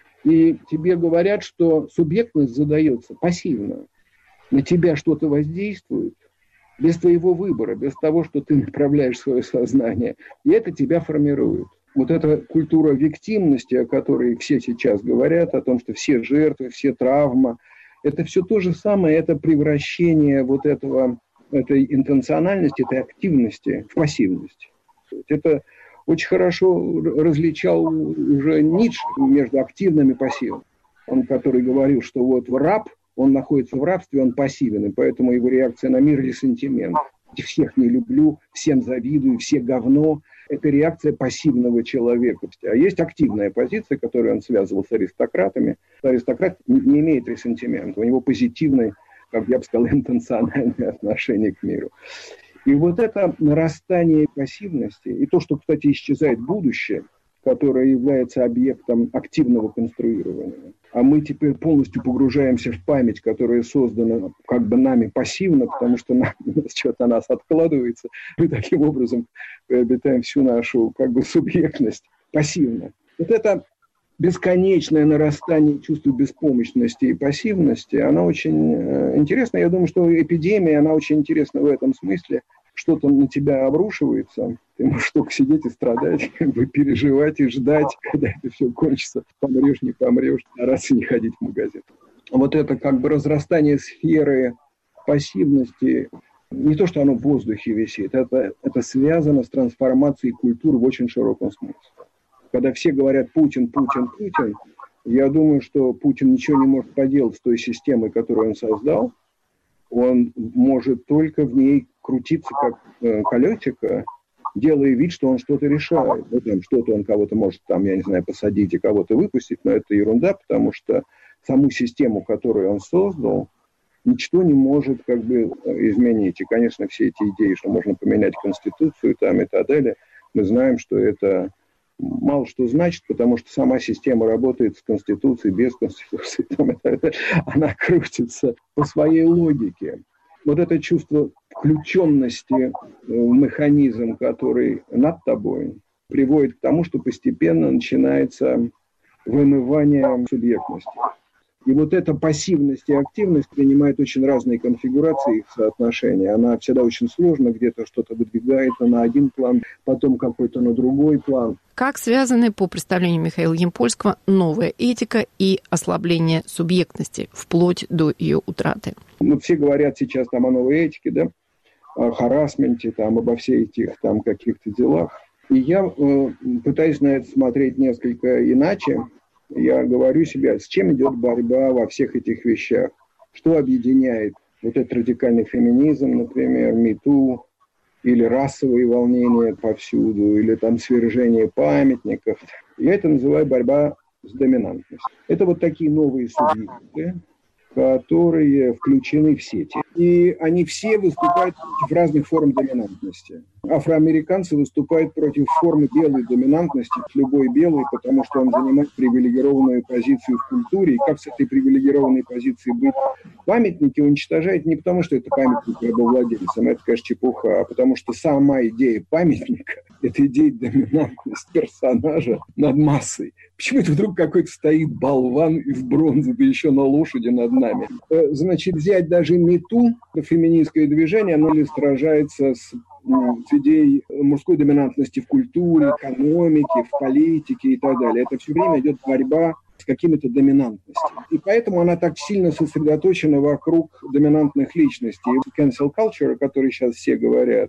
И тебе говорят, что субъектность задается пассивно. На тебя что-то воздействует без твоего выбора, без того, что ты направляешь свое сознание. И это тебя формирует. Вот эта культура виктимности, о которой все сейчас говорят, о том, что все жертвы, все травмы, это все то же самое, это превращение вот этой интенциональности, этой активности в пассивность. Это очень хорошо различал уже Ницше между активным и пассивным. Он, который говорил, что вот раб, он находится в рабстве, он пассивен, и поэтому его реакция на мир – ресентимент. Всех не люблю, всем завидую, все говно. Это реакция пассивного человека. А есть активная позиция, которую он связывал с аристократами. Аристократ не имеет ресентимента, у него позитивное, как я бы сказал, интенциональное отношение к миру. И вот это нарастание пассивности, и то, что, кстати, исчезает будущее, которое является объектом активного конструирования, а мы теперь полностью погружаемся в память, которая создана как бы нами пассивно, потому что что-то нас откладывается, мы таким образом приобретаем всю нашу как бы субъектность пассивно. Вот это бесконечное нарастание чувства беспомощности и пассивности, она очень интересна. Я думаю, что эпидемия, она очень интересна в этом смысле. Что-то на тебя обрушивается, ты можешь только сидеть и страдать, как бы переживать и ждать, когда это все кончится. Помрешь, не помрешь, стараться не ходить в магазин. Вот это как бы разрастание сферы пассивности, не то, что оно в воздухе висит, это связано с трансформацией культуры в очень широком смысле. Когда все говорят «Путин, Путин, Путин», я думаю, что Путин ничего не может поделать с той системой, которую он создал. Он может только в ней крутиться как колесико, делая вид, что он что-то решает. Ну, там, что-то он кого-то может, там, я не знаю, посадить и кого-то выпустить, но это ерунда, потому что саму систему, которую он создал, ничто не может как бы изменить. И, конечно, все эти идеи, что можно поменять Конституцию там, и так далее, мы знаем, что это мало что значит, потому что сама система работает с Конституцией, без Конституции. Там, она крутится по своей логике. Вот это чувство включенности в механизм, который над тобой, приводит к тому, что постепенно начинается вымывание субъектности. И вот эта пассивность и активность принимает очень разные конфигурации их соотношения. Она всегда очень сложна, где-то что-то выдвигается на один план, потом какой-то на другой план. Как связаны, по представлению Михаила Ямпольского, новая этика и ослабление субъектности, вплоть до ее утраты? Ну, все говорят сейчас там о новой этике, да, о харассменте, там, обо всех этих там каких-то делах. И я пытаюсь на это смотреть несколько иначе. Я говорю себе, с чем идет борьба во всех этих вещах. Что объединяет вот этот радикальный феминизм, например, МИТУ, или расовые волнения повсюду, или там свержение памятников. Я это называю борьба с доминантностью. Это вот такие новые субъекты, которые включены в сети. И они все выступают против разных форм доминантности. Афроамериканцы выступают против формы белой доминантности, любой белый, потому что он занимает привилегированную позицию в культуре. И как с этой привилегированной позиции быть? Памятники уничтожают не потому, что это памятник рабовладельцам, это, конечно, чепуха, а потому что сама идея памятника – это идея доминантности персонажа над массой. Почему это вдруг какой-то стоит болван из бронзы, да еще на лошади над нами? Значит, взять даже МИТУ, феминистское движение, оно ли сражается с идеей мужской доминантности в культуре, экономике, в политике и так далее. Это все время идет борьба с какими-то доминантностями. И поэтому она так сильно сосредоточена вокруг доминантных личностей. Cancel culture, о которой сейчас все говорят,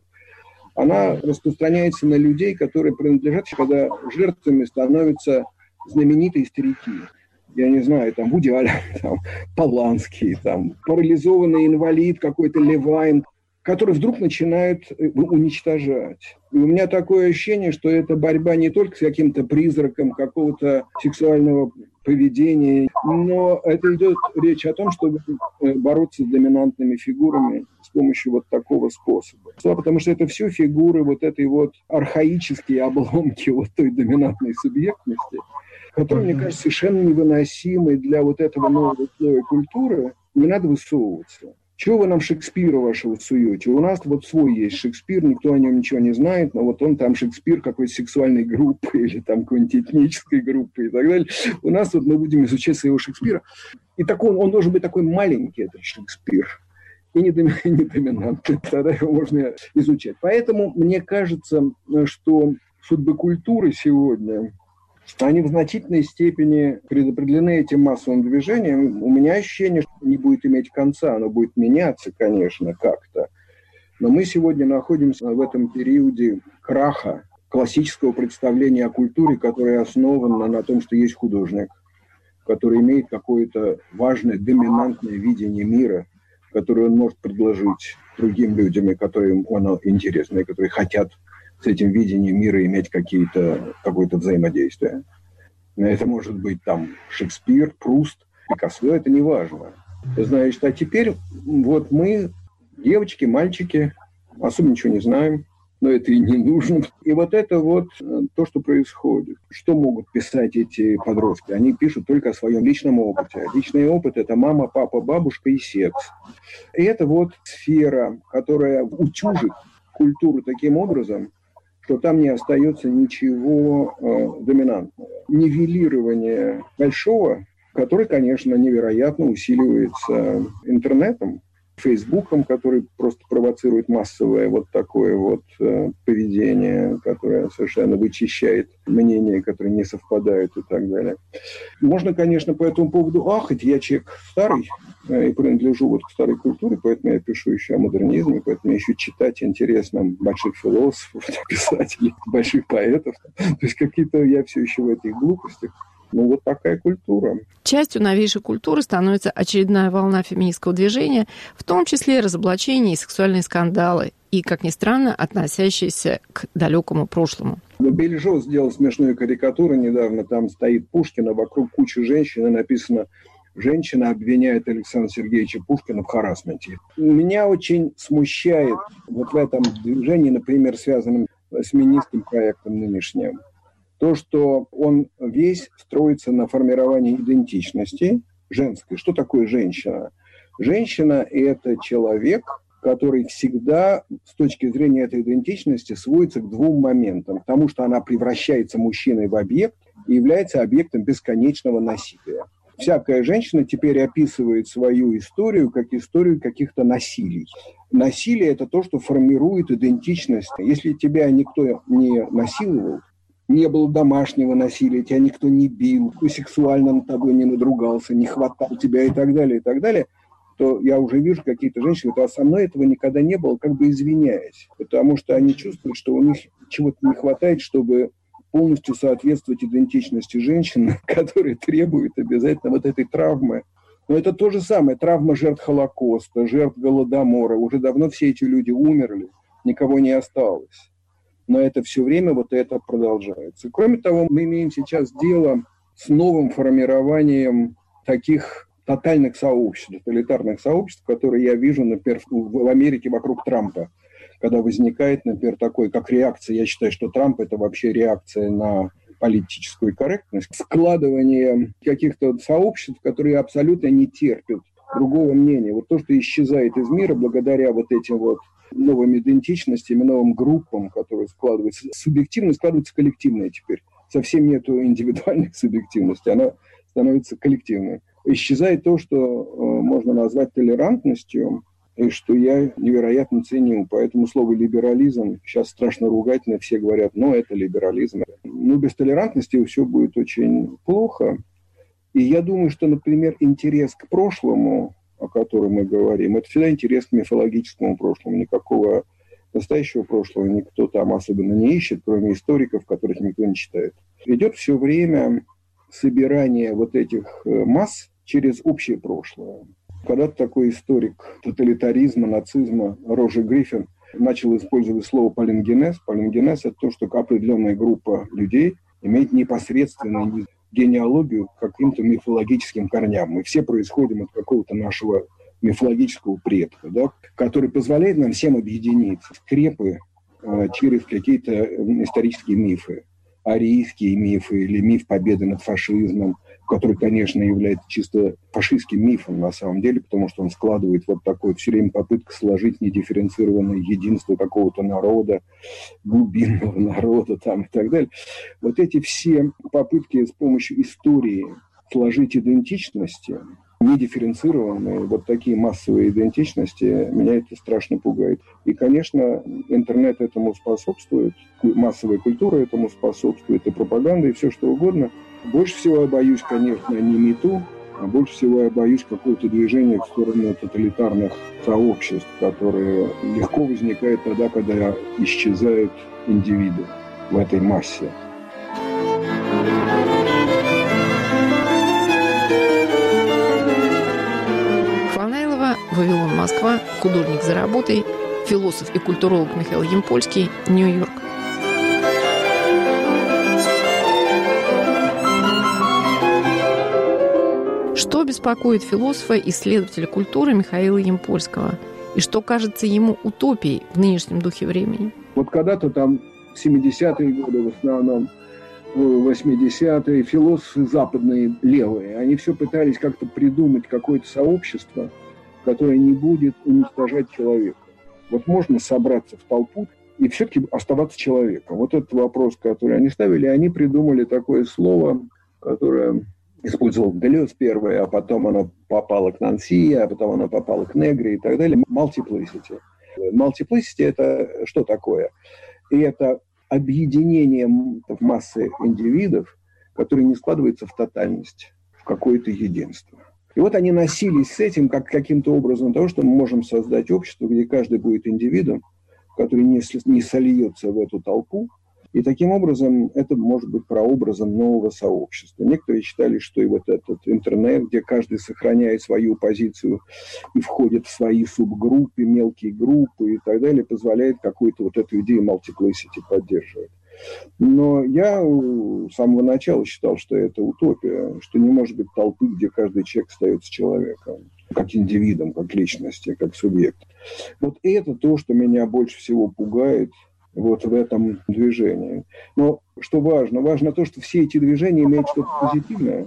она распространяется на людей, которые принадлежат, когда жертвами становятся знаменитые старики. Я не знаю, там Вуди Аллен, там Поланский, там парализованный инвалид какой-то Левайн, который вдруг начинают уничтожать. И у меня такое ощущение, что это борьба не только с каким-то призраком какого-то сексуального поведения, но это идет речь о том, чтобы бороться с доминантными фигурами с помощью вот такого способа. Потому что это все фигуры вот этой вот архаические обломки вот той доминантной субъектности, которые, мне кажется, совершенно невыносимы для вот этого нового слоя культуры. Не надо высовываться. Чего вы нам Шекспира вашего суете? У нас вот свой есть Шекспир, никто о нем ничего не знает, но вот он там Шекспир какой-то сексуальной группы или там какой-нибудь этнической группы и так далее. У нас вот мы будем изучать своего Шекспира. И такой, он должен быть такой маленький, этот Шекспир, и не доминантный. Тогда его можно изучать. Поэтому мне кажется, что судьбы культуры сегодня, они в значительной степени предопределены этим массовым движением. У меня ощущение, что не будет иметь конца, оно будет меняться, конечно, как-то. Но мы сегодня находимся в этом периоде краха классического представления о культуре, которое основано на том, что есть художник, который имеет какое-то важное, доминантное видение мира, которое он может предложить другим людям, и которым оно интересно, и которые хотят с этим видением мира иметь какое-то взаимодействие. Это может быть там Шекспир, Пруст, Пикассо, это не важно. Значит, а теперь вот мы, девочки, мальчики, особо ничего не знаем, но это и не нужно. И вот это вот то, что происходит. Что могут писать эти подростки? Они пишут только о своем личном опыте. Личный опыт – это мама, папа, бабушка и секс. И это вот сфера, которая утюжит культуру таким образом, что там не остается ничего доминантного. Нивелирование большого, который, конечно, невероятно усиливается интернетом, Фейсбуком, который просто провоцирует массовое вот такое вот поведение, которое совершенно вычищает мнения, которые не совпадают и так далее. Можно, конечно, по этому поводу ахать. Я человек старый и принадлежу вот к старой культуре, поэтому я пишу еще о модернизме, поэтому я еще читать интересно больших философов, писателей, больших поэтов. То есть какие-то я все еще в этих глупостях. Ну, вот такая культура. Частью новейшей культуры становится очередная волна феминистского движения, в том числе разоблачения и сексуальные скандалы, и, как ни странно, относящиеся к далекому прошлому. Бельжо сделал смешную карикатуру недавно. Там стоит Пушкин, а вокруг куча женщин, и написано: «Женщина обвиняет Александра Сергеевича Пушкина в харассменте». Меня очень смущает вот в этом движении, например, связанном с феминистским проектом нынешним, то, что он весь строится на формировании идентичности женской. Что такое женщина? Женщина – это человек, который всегда, с точки зрения этой идентичности, сводится к двум моментам. К тому, что она превращается мужчиной в объект и является объектом бесконечного насилия. Всякая женщина теперь описывает свою историю как историю каких-то насилий. Насилие – это то, что формирует идентичность. Если тебя никто не насиловал, не было домашнего насилия, тебя никто не бил, сексуально над тобой не надругался, не хватал тебя и так далее, то я уже вижу какие-то женщины, говорят: а со мной этого никогда не было, как бы извиняясь. Потому что они чувствуют, что у них чего-то не хватает, чтобы полностью соответствовать идентичности женщин, которые требуют обязательно вот этой травмы. Но это то же самое. Травма жертв Холокоста, жертв Голодомора. Уже давно все эти люди умерли, никого не осталось. Но это все время вот это продолжается. Кроме того, мы имеем сейчас дело с новым формированием таких тотальных сообществ, тоталитарных сообществ, которые я вижу, например, в Америке вокруг Трампа, когда возникает, например, такой, как реакция, я считаю, что Трамп – это вообще реакция на политическую корректность, складывание каких-то сообществ, которые абсолютно не терпят другого мнения. Вот то, что исчезает из мира благодаря вот этим вот новым идентичностям, новым группам, которые складываются. Субъективность складывается коллективная теперь. Совсем нету индивидуальной субъективности, она становится коллективной. Исчезает то, что можно назвать толерантностью, и что я невероятно ценю. Поэтому слово «либерализм» сейчас страшно ругательно, все говорят, это либерализм. Без толерантности все будет очень плохо. И я думаю, что, например, интерес к прошлому, о котором мы говорим, это всегда интерес к мифологическому прошлому. Никакого настоящего прошлого никто там особенно не ищет, кроме историков, которых никто не читает. Идет все время собирание вот этих масс через общее прошлое. Когда-то такой историк тоталитаризма, нацизма Роджер Гриффин начал использовать слово палингенез. Палингенез – это то, что определенная группа людей имеет непосредственную генеалогию к каким-то мифологическим корням. Мы все происходим от какого-то нашего мифологического предка, который позволяет нам всем объединиться в скрепы через какие-то исторические мифы. Арийские мифы или миф победы над фашизмом, который, конечно, является чисто фашистским мифом на самом деле, потому что он складывает вот такое все время попытка сложить недифференцированное единство какого-то народа, глубинного народа там и так далее. Вот эти все попытки с помощью истории сложить идентичности, недифференцированные, вот такие массовые идентичности, меня это страшно пугает. И, конечно, интернет этому способствует, массовая культура этому способствует, и пропаганда, и все что угодно. Больше всего я боюсь, конечно, не МИТУ, а больше всего я боюсь какого-то движения в сторону тоталитарных сообществ, которые легко возникают тогда, когда исчезают индивиды в этой массе. Фанайлова, «Вавилон, Москва», художник за работой, философ и культуролог Михаил Ямпольский, Нью-Йорк. Что беспокоит философа, исследователя культуры Михаила Ямпольского? И что кажется ему утопией в нынешнем духе времени? Вот когда-то там в 70-е годы, в основном, 80-е, философы западные, левые, они все пытались как-то придумать какое-то сообщество, которое не будет уничтожать человека. Вот можно собраться в толпу и все-таки оставаться человеком. Вот этот вопрос, который они ставили, они придумали такое слово, которое использовал Делез первое, а потом оно попало к Нанси, а потом оно попало к Негри и так далее. Multiplicity. Multiplicity – это что такое? И это объединение массы индивидов, которые не складываются в тотальность, в какое-то единство. И вот они носились с этим как каким-то образом того, что мы можем создать общество, где каждый будет индивидом, который не сольется в эту толпу. И таким образом это может быть прообразом нового сообщества. Некоторые считали, что и вот этот интернет, где каждый сохраняет свою позицию и входит в свои субгруппы, мелкие группы и так далее, позволяет какую-то вот эту идею multiplicity поддерживать. Но я с самого начала считал, что это утопия, что не может быть толпы, где каждый человек остается человеком, как индивидом, как личностью, как субъектом. Вот это то, что меня больше всего пугает вот в этом движении. Но что важно? Важно то, что все эти движения имеют что-то позитивное,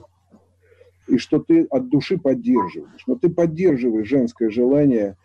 и что ты от души поддерживаешь. Но ты поддерживаешь женское желание,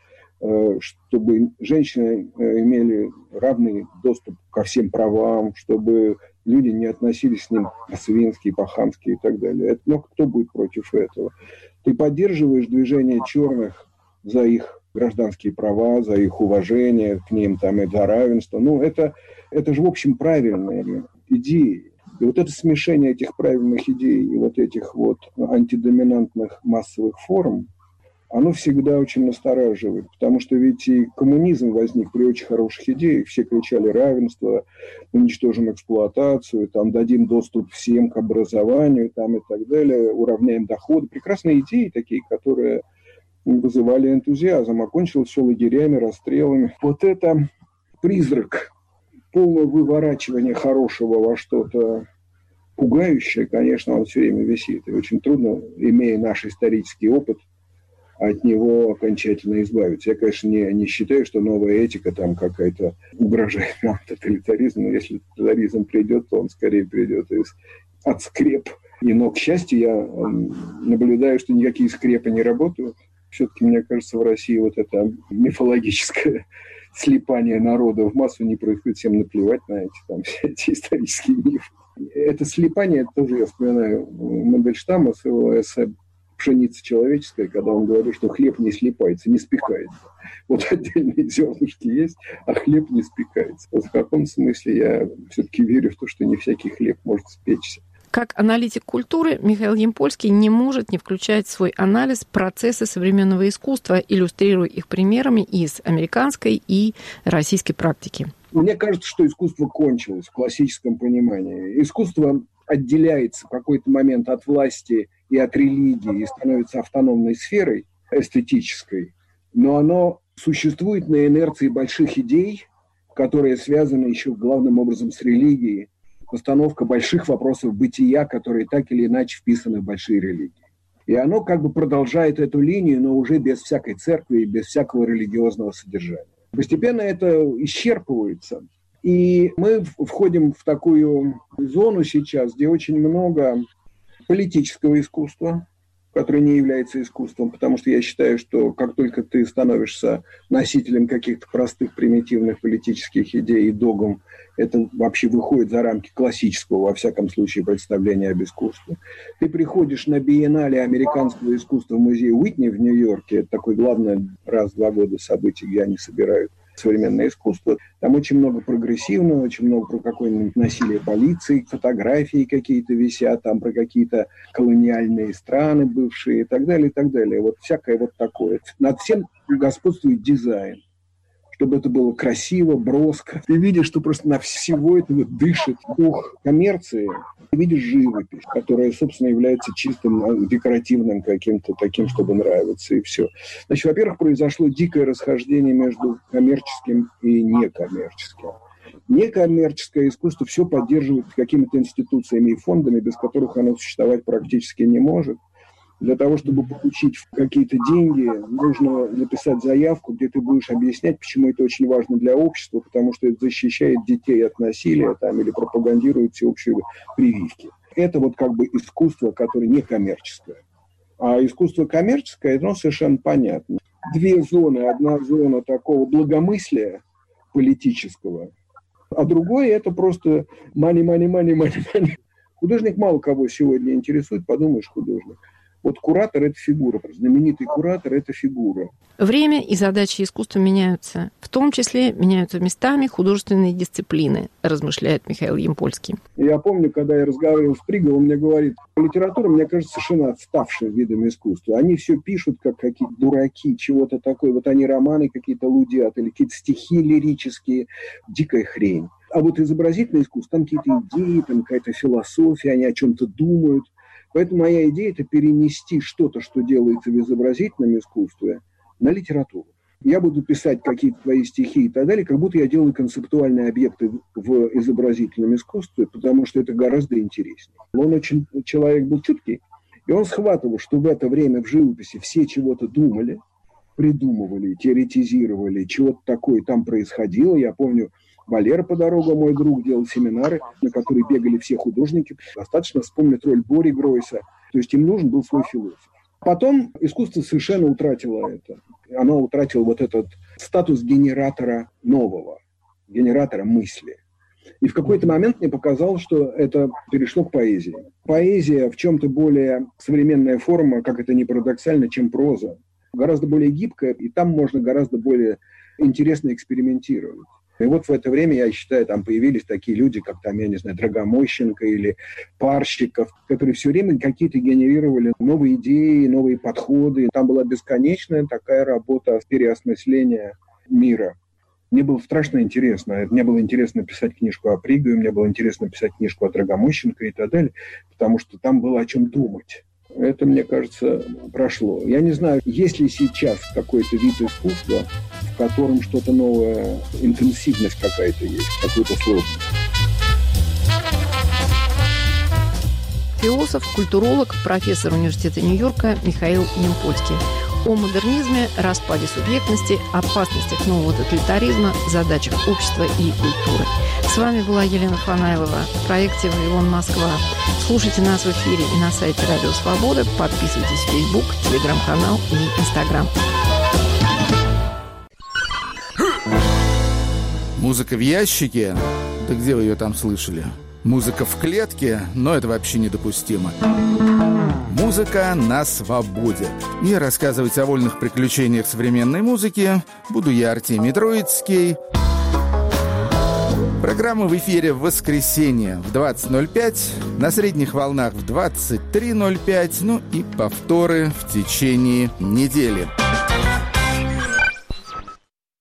чтобы женщины имели равный доступ ко всем правам, чтобы люди не относились с ним по-свински, по-хамски и так далее. Но кто будет против этого? Ты поддерживаешь движение черных за их гражданские права, за их уважение к ним там, и за равенство. Это же, в общем, правильные идеи. И вот это смешение этих правильных идей и вот этих вот антидоминантных массовых форм, оно всегда очень настораживает, потому что ведь и коммунизм возник при очень хороших идеях. Все кричали равенство, уничтожим эксплуатацию, там, дадим доступ всем к образованию там, и так далее, уравняем доходы. Прекрасные идеи такие, которые вызывали энтузиазм, окончилось все лагерями, расстрелами. Вот это призрак полного выворачивания хорошего во что-то пугающее, конечно, он все время висит. И очень трудно, имея наш исторический опыт, от него окончательно избавиться. Я, конечно, не считаю, что новая этика там какая-то угрожает нам тоталитаризму. Но если тоталитаризм придет, то он скорее придет от скреп. Но, к счастью, я наблюдаю, что никакие скрепы не работают. Все-таки, мне кажется, в России вот это мифологическое слипание народа в массу не происходит. Всем наплевать на все эти исторические мифы. Это слипание, это тоже я вспоминаю Мандельштама с его эссе «Пшеница человеческая», когда он говорит, что хлеб не слипается, не спекается. Вот отдельные зернышки есть, а хлеб не спекается. Вот в каком смысле я все-таки верю в то, что не всякий хлеб может спечься. Как аналитик культуры, Михаил Ямпольский не может не включать в свой анализ процессы современного искусства, иллюстрируя их примерами из американской и российской практики. Мне кажется, что искусство кончилось в классическом понимании. Искусство отделяется в какой-то момент от власти и от религии и становится автономной сферой эстетической, но оно существует на инерции больших идей, которые связаны еще главным образом с религией, постановка больших вопросов бытия, которые так или иначе вписаны в большие религии. И оно как бы продолжает эту линию, но уже без всякой церкви и без всякого религиозного содержания. Постепенно это исчерпывается. И мы входим в такую зону сейчас, где очень много политического искусства, которое не является искусством, потому что я считаю, что как только ты становишься носителем каких-то простых, примитивных политических идей и догм, это вообще выходит за рамки классического, во всяком случае, представления об искусстве. Ты приходишь на биеннале американского искусства в музее Уитни в Нью-Йорке, это такое главное раз в 2 года событие, где они собирают современное искусство. Там очень много прогрессивного, очень много про какое-нибудь насилие полиции, фотографии какие-то висят, там про какие-то колониальные страны бывшие и так далее, и так далее. Вот всякое вот такое. Над всем господствует дизайн, чтобы это было красиво, броско. Ты видишь, что просто на всего этого дышит дух коммерции. Ты видишь живопись, которая, собственно, является чистым декоративным каким-то таким, чтобы нравиться, и все. Значит, во-первых, произошло дикое расхождение между коммерческим и некоммерческим. Некоммерческое искусство все поддерживает какими-то институциями и фондами, без которых оно существовать практически не может. Для того, чтобы получить какие-то деньги, нужно написать заявку, где ты будешь объяснять, почему это очень важно для общества, потому что это защищает детей от насилия там, или пропагандирует всеобщие прививки. Это вот как бы искусство, которое не коммерческое. А искусство коммерческое, оно совершенно понятно. 2 зоны. Одна зона такого благомыслия политического, а другое это просто money. Художник мало кого сегодня интересует, подумаешь, художник. Вот куратор – это фигура, знаменитый куратор – это фигура. Время и задачи искусства меняются. В том числе меняются местами художественные дисциплины, размышляет Михаил Ямпольский. Я помню, когда я разговаривал с Приговым, он мне говорит, литература, мне кажется, совершенно отставшая видом искусства. Они все пишут, как какие-то дураки, чего-то такое. Вот они романы какие-то лудят или какие-то стихи лирические. Дикая хрень. А вот изобразительное искусство, там какие-то идеи, там какая-то философия, они о чем-то думают. Поэтому моя идея – это перенести что-то, что делается в изобразительном искусстве, на литературу. Я буду писать какие-то твои стихи и так далее, как будто я делаю концептуальные объекты в изобразительном искусстве, потому что это гораздо интереснее. Он очень человек был чуткий, и он схватывал, что в это время в живописи все чего-то думали, придумывали, теоретизировали, чего-то такое там происходило. Я помню, Валера по дорогу, мой друг, делал семинары, на которые бегали все художники. Достаточно вспомнить роль Бори Гройса. То есть им нужен был свой философ. Потом искусство совершенно утратило это. Оно утратило вот этот статус генератора нового, генератора мысли. И в какой-то момент мне показалось, что это перешло к поэзии. Поэзия в чем-то более современная форма, как это ни парадоксально, чем проза. Гораздо более гибкая, и там можно гораздо более интересно экспериментировать. И вот в это время, я считаю, там появились такие люди, как там, я не знаю, Драгомощенко или Парщиков, которые все время какие-то генерировали новые идеи, новые подходы. Там была бесконечная такая работа переосмысления мира. Мне было страшно интересно. Мне было интересно писать книжку о Пригове, мне было интересно писать книжку о Драгомощенко и так далее, потому что там было о чем думать. Это, мне кажется, прошло. Я не знаю, есть ли сейчас какой-то вид искусства, в котором что-то новое, интенсивность какая-то есть, какую-то сложность. Философ, культуролог, профессор университета Нью-Йорка Михаил Ямпольский. о модернизме, распаде субъектности, опасностях нового тоталитаризма, задачах общества и культуры. С вами была Елена Фанайлова в проекте «Вавилон Москва». Слушайте нас в эфире и на сайте Радио Свобода. Подписывайтесь в Facebook, Телеграм-канал и Инстаграм. Музыка в ящике? Да где вы ее там слышали? Музыка в клетке? Но это вообще недопустимо. Музыка на свободе. И рассказывать о вольных приключениях современной музыки буду я, Артемий Троицкий. Программа в эфире в воскресенье в 20:05, на средних волнах в 23:05, ну и повторы в течение недели.